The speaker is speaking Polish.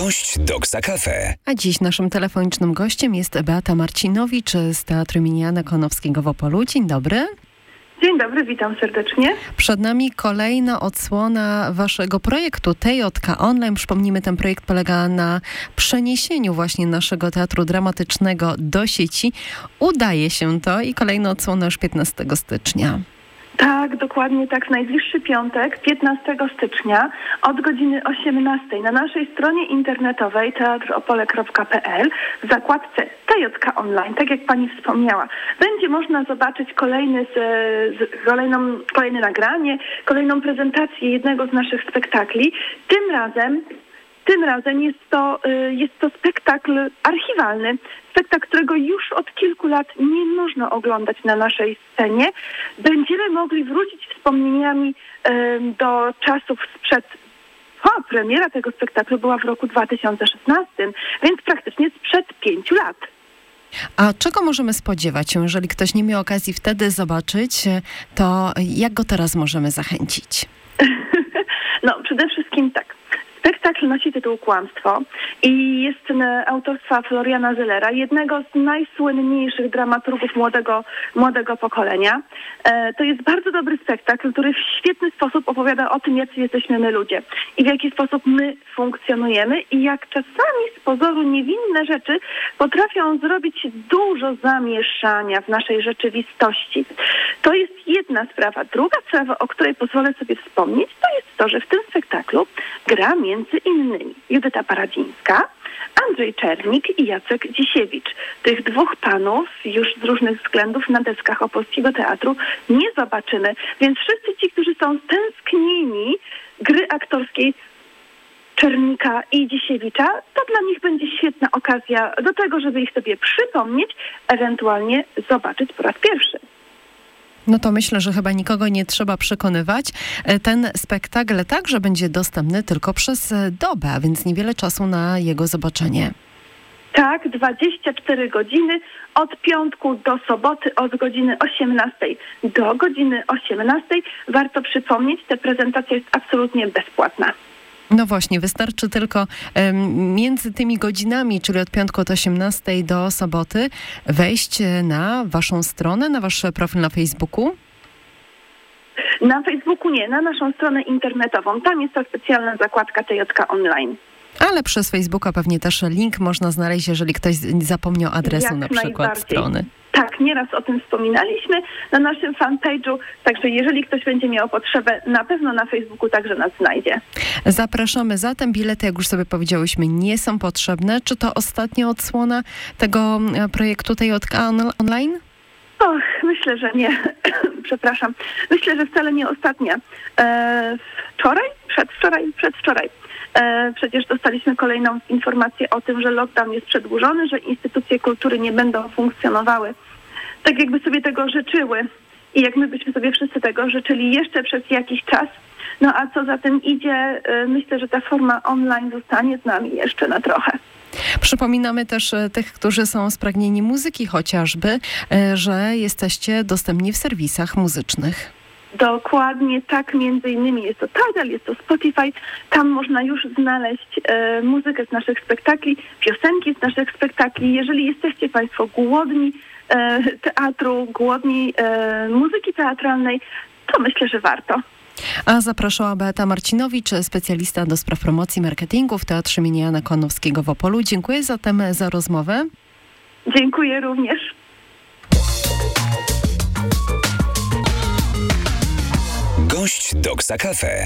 Gość Doksa Cafe. A dziś naszym telefonicznym gościem jest Beata Marcinowicz z Teatru im. Jana Konowskiego w Opolu. Dzień dobry. Dzień dobry, witam serdecznie. Przed nami kolejna odsłona waszego projektu TJK Online. Przypomnijmy, ten projekt polega na przeniesieniu właśnie naszego teatru dramatycznego do sieci. Udaje się to i kolejna odsłona już 15 stycznia. Tak, dokładnie tak. W najbliższy piątek, 15 stycznia od godziny 18 na naszej stronie internetowej teatropole.pl w zakładce TJK Online, tak jak pani wspomniała, będzie można zobaczyć kolejne nagranie, kolejną prezentację jednego z naszych spektakli. Tym razem jest to spektakl archiwalny, spektakl, którego już od kilku lat nie można oglądać na naszej scenie. Będziemy mogli wrócić wspomnieniami do czasów premiera tego spektaklu była w roku 2016, więc praktycznie sprzed 5 lat. A czego możemy spodziewać się, jeżeli ktoś nie miał okazji wtedy zobaczyć, to jak go teraz możemy zachęcić? No, przede wszystkim tak. Spektakl nosi tytuł Kłamstwo i jest autorstwa Floriana Zellera, jednego z najsłynniejszych dramaturgów młodego pokolenia. To jest bardzo dobry spektakl, który w świetny sposób opowiada o tym, jacy jesteśmy my ludzie i w jaki sposób my funkcjonujemy i jak czasami z pozoru niewinne rzeczy potrafią zrobić dużo zamieszania w naszej rzeczywistości. To jest jedna sprawa. Druga sprawa, o której pozwolę sobie wspomnieć, to jest to, że w tym spektaklu gra między innymi Judyta Paradzińska, Andrzej Czernik i Jacek Dzisiewicz. Tych dwóch panów już z różnych względów na deskach Opolskiego Teatru nie zobaczymy. Więc wszyscy ci, którzy są stęsknieni gry aktorskiej Czernika i Dzisiewicza, to dla nich będzie świetna okazja do tego, żeby ich sobie przypomnieć, ewentualnie zobaczyć po raz pierwszy. No to myślę, że chyba nikogo nie trzeba przekonywać. Ten spektakl także będzie dostępny tylko przez dobę, a więc niewiele czasu na jego zobaczenie. Tak, 24 godziny od piątku do soboty od godziny 18 do godziny 18. Warto przypomnieć, ta prezentacja jest absolutnie bezpłatna. No właśnie, wystarczy tylko między tymi godzinami, czyli od piątku od 18 do soboty, wejść na waszą stronę, na wasz profil na Facebooku? Na Facebooku nie, na naszą stronę internetową. Tam jest ta specjalna zakładka TJK Online. Ale przez Facebooka pewnie też link można znaleźć, jeżeli ktoś zapomniał adresu Jak na przykład strony. Tak, nieraz o tym wspominaliśmy na naszym fanpage'u, także jeżeli ktoś będzie miał potrzebę, na pewno na Facebooku także nas znajdzie. Zapraszamy zatem. Bilety, jak już sobie powiedziałyśmy, nie są potrzebne. Czy to ostatnia odsłona tego projektu TJK Online? Och, myślę, że nie. Przepraszam. Myślę, że wcale nie ostatnia. Przedwczoraj. Przecież dostaliśmy kolejną informację o tym, że lockdown jest przedłużony, że instytucje kultury nie będą funkcjonowały tak, jakby sobie tego życzyły i jak my byśmy sobie wszyscy tego życzyli jeszcze przez jakiś czas. No a co za tym idzie, myślę, że ta forma online zostanie z nami jeszcze na trochę. Przypominamy też tych, którzy są spragnieni muzyki chociażby, że jesteście dostępni w serwisach muzycznych. Dokładnie tak, między innymi jest to Tidal, jest to Spotify. Tam można już znaleźć muzykę z naszych spektakli, piosenki z naszych spektakli. Jeżeli jesteście Państwo głodni teatru, głodni muzyki teatralnej, to myślę, że warto. A zapraszała Beata Marcinowicz, specjalista do spraw promocji marketingu w Teatrze im. Jana Konowskiego w Opolu. Dziękuję zatem za rozmowę. Dziękuję również. Gość Doksa Cafe.